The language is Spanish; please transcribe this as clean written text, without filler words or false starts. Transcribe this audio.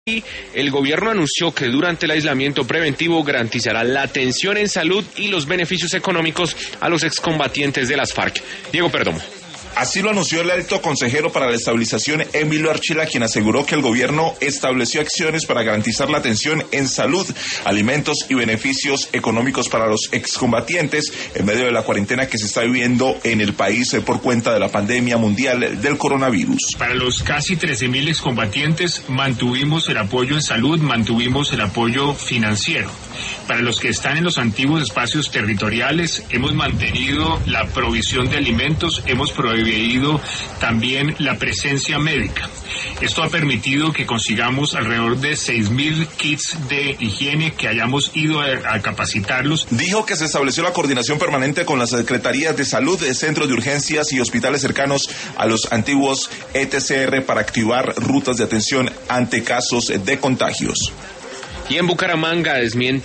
Y el gobierno anunció que durante el aislamiento preventivo garantizará la atención en salud y los beneficios económicos a los excombatientes de las FARC. Diego Perdomo. Así lo anunció el alto consejero para la estabilización, Emilio Archila, quien aseguró que el gobierno estableció acciones para garantizar la atención en salud, alimentos y beneficios económicos para los excombatientes en medio de la cuarentena que se está viviendo en el país por cuenta de la pandemia mundial del coronavirus. Para los casi 13.000 excombatientes mantuvimos el apoyo en salud, mantuvimos el apoyo financiero. Para los que están en los antiguos espacios territoriales, hemos mantenido la provisión de alimentos, hemos prohibido también la presencia médica. Esto ha permitido que consigamos alrededor de 6.000 kits de higiene, que hayamos ido a capacitarlos. Dijo que se estableció la coordinación permanente con las secretarías de salud, centros de urgencias y hospitales cercanos a los antiguos ETCR para activar rutas de atención ante casos de contagios. Y en Bucaramanga desmiente